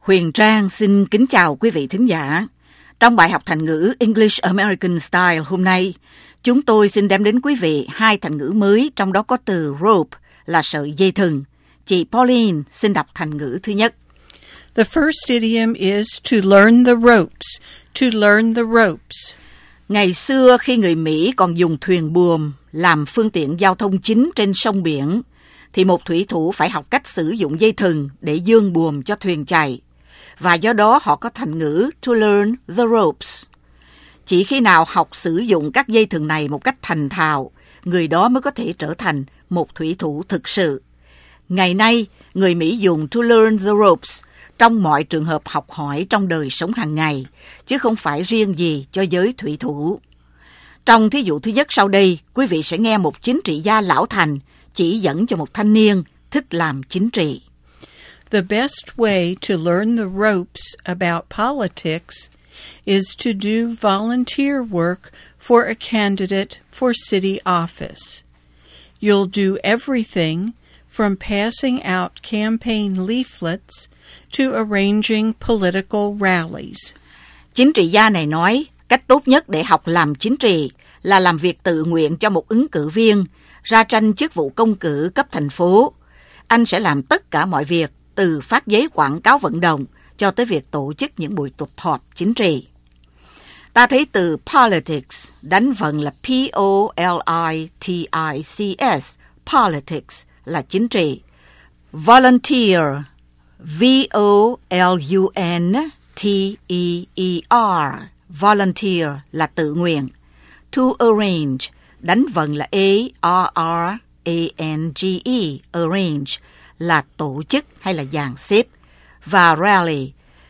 Huyền Trang xin kính chào quý vị thính giả. Trong bài học thành ngữ English American Style hôm nay, chúng tôi xin đem đến quý vị 2 thành ngữ mới, trong đó có từ rope là sợi dây thừng. Chị Pauline xin đọc thành ngữ thứ nhất. The first idiom is to learn the ropes. To learn the ropes. Ngày xưa khi người Mỹ còn dùng thuyền buồm làm phương tiện giao thông chính trên sông biển, thì một thủy thủ phải học cách sử dụng dây thừng để dương buồm cho thuyền chạy. Và do đó họ có thành ngữ to learn the ropes. Chỉ khi nào học sử dụng các dây thừng này một cách thành thạo, người đó mới có thể trở thành một thủy thủ thực sự. Ngày nay, người Mỹ dùng to learn the ropes trong mọi trường hợp học hỏi trong đời sống hàng ngày, chứ không phải riêng gì cho giới thủy thủ. Trong thí dụ thứ nhất sau đây, quý vị sẽ nghe một chính trị gia lão thành chỉ dẫn cho một thanh niên thích làm chính trị. The best way to learn the ropes about politics is to do volunteer work for a candidate for city office. You'll do everything from passing out campaign leaflets to arranging political rallies. Chính trị gia này nói, cách tốt nhất để học làm chính trị là làm việc tự nguyện cho một ứng cử viên ra tranh chức vụ công cử cấp thành phố. Anh sẽ làm tất cả mọi việc, từ phát giấy quảng cáo vận động cho tới việc tổ chức những buổi tụ họp chính trị. Ta thấy từ politics đánh vần là P-O-L-I-T-I-C-S, politics là chính trị. Volunteer, V-O-L-U-N-T-E-E-R, volunteer là tự nguyện. To arrange, đánh vần là A-R-R-A-N-G-E, arrange là tổ chức hay là dàn xếp. Và rally,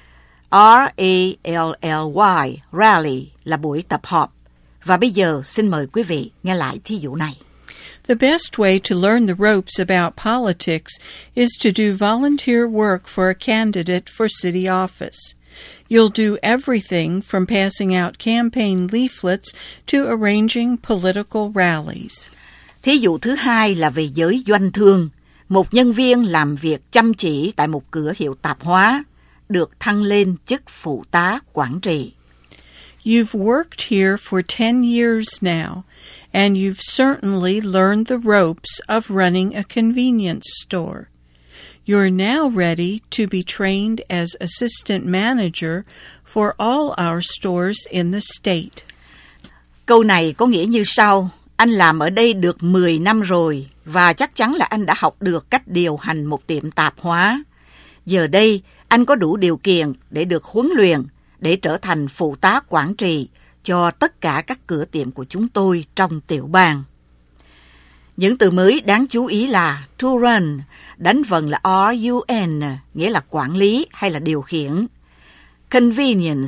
R-A-L-L-Y, rally là buổi tập họp. Và bây giờ xin mời quý vị nghe lại thí dụ này. The best way to learn the ropes about politics is to do volunteer work for a candidate for city office. You'll do everything from passing out campaign leaflets to arranging political rallies. Thí dụ thứ hai là về giới doanh thương. Một nhân viên làm việc chăm chỉ tại một cửa hiệu tạp hóa, được thăng lên chức phụ tá quản trị. You've worked here for 10 years now, and you've certainly learned the ropes of running a convenience store. You're now ready to be trained as assistant manager for all our stores in the state. Câu này có nghĩa như sau: anh làm ở đây được 10 năm rồi và chắc chắn là anh đã học được cách điều hành một tiệm tạp hóa. Giờ đây, anh có đủ điều kiện để được huấn luyện, để trở thành phụ tá quản trị cho tất cả các cửa tiệm của chúng tôi trong tiểu bang. Những từ mới đáng chú ý là to run, đánh vần là R-U-N, nghĩa là quản lý hay là điều khiển. Convenience,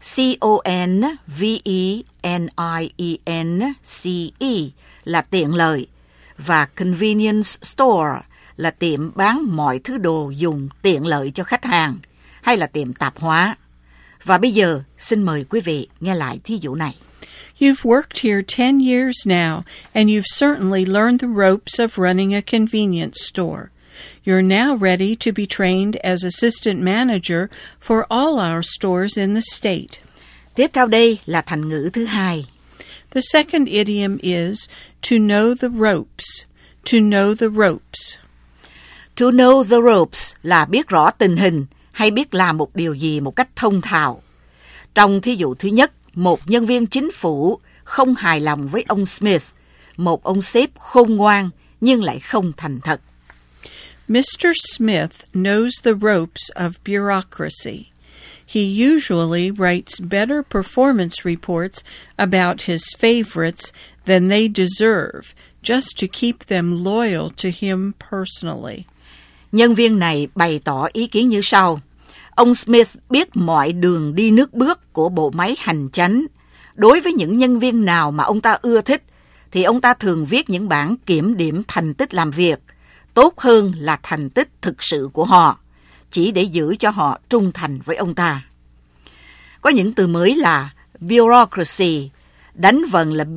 C-O-N-V-E-N-I-E-N-C-E là tiện lợi. Và convenience store là tiệm bán mọi thứ đồ dùng tiện lợi cho khách hàng, hay là tiệm tạp hóa. Và bây giờ, xin mời quý vị nghe lại thí dụ này. You've worked here 10 years now, and you've certainly learned the ropes of running a convenience store. You're now ready to be trained as assistant manager for all our stores in the state. Tiếp theo đây là thành ngữ thứ hai. The second idiom is to know the ropes. To know the ropes. To know the ropes là biết rõ tình hình hay biết làm một điều gì một cách thông thạo. Trong thí dụ thứ nhất, một nhân viên chính phủ không hài lòng với ông Smith, một ông sếp khôn ngoan nhưng lại không thành thật. Mr. Smith knows the ropes of bureaucracy. He usually writes better performance reports about his favorites than they deserve, just to keep them loyal to him personally. Nhân viên này bày tỏ ý kiến như sau. Ông Smith biết mọi đường đi nước bước của bộ máy hành chánh. Đối với những nhân viên nào mà ông ta ưa thích, thì ông ta thường viết những bản kiểm điểm thành tích làm việc, tốt hơn là thành tích thực sự của họ, chỉ để giữ cho họ trung thành với ông ta. Có những từ mới là bureaucracy, đánh vần là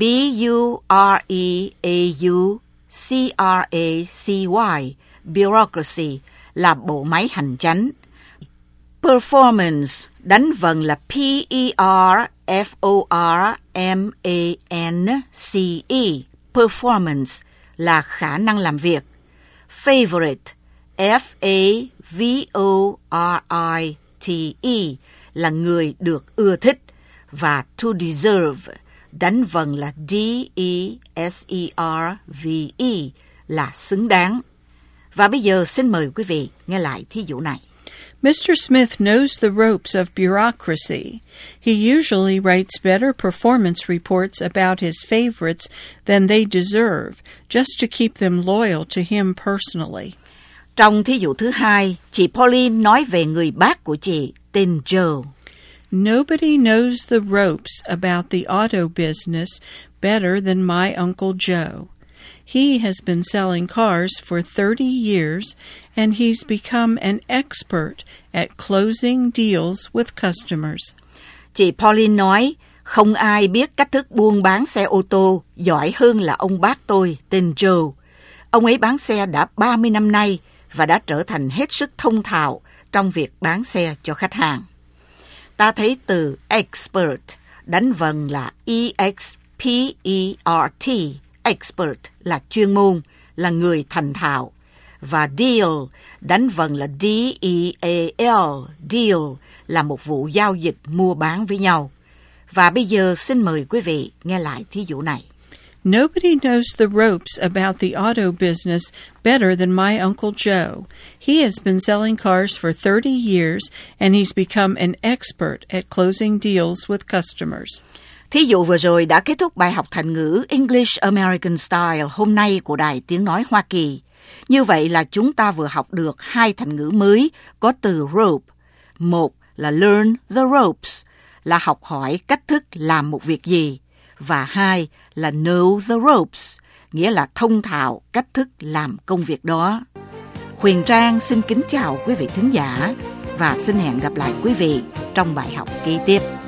B-U-R-E-A-U-C-R-A-C-Y, bureaucracy là bộ máy hành chánh. Performance, đánh vần là P-E-R-F-O-R-M-A-N-C-E. Performance là khả năng làm việc. Favorite, F-A-V-O-R-I-T-E là người được ưa thích. Và to deserve, đánh vần là D-E-S-E-R-V-E là xứng đáng. Và bây giờ xin mời quý vị nghe lại thí dụ này. Mr. Smith knows the ropes of bureaucracy. He usually writes better performance reports about his favorites than they deserve, just to keep them loyal to him personally. Trong thí dụ thứ hai, chị Pauline nói về người bác của chị tên Joe. Nobody knows the ropes about the auto business better than my Uncle Joe. He has been selling cars for 30 years, and he's become an expert at closing deals with customers. Chị Pauline nói, không ai biết cách thức buôn bán xe ô tô giỏi hơn là ông bác tôi tên Joe. Ông ấy bán xe đã 30 năm nay và đã trở thành hết sức thông thạo trong việc bán xe cho khách hàng. Ta thấy từ expert, đánh vần là E-X-P-E-R-T. Expert là chuyên môn, là người thành thạo. Và deal, đánh vần là D-E-A-L. Deal là một vụ giao dịch mua bán với nhau. Và bây giờ xin mời quý vị nghe lại thí dụ này. Nobody knows the ropes about the auto business better than my Uncle Joe. He has been selling cars for 30 years, and he's become an expert at closing deals with customers. Thí dụ vừa rồi đã kết thúc bài học thành ngữ English American Style hôm nay của Đài Tiếng Nói Hoa Kỳ. Như vậy là chúng ta vừa học được 2 thành ngữ mới có từ rope. Một là learn the ropes, là học hỏi cách thức làm một việc gì. Và 2 là know the ropes, nghĩa là thông thạo cách thức làm công việc đó. Huyền Trang xin kính chào quý vị thính giả và xin hẹn gặp lại quý vị trong bài học kế tiếp.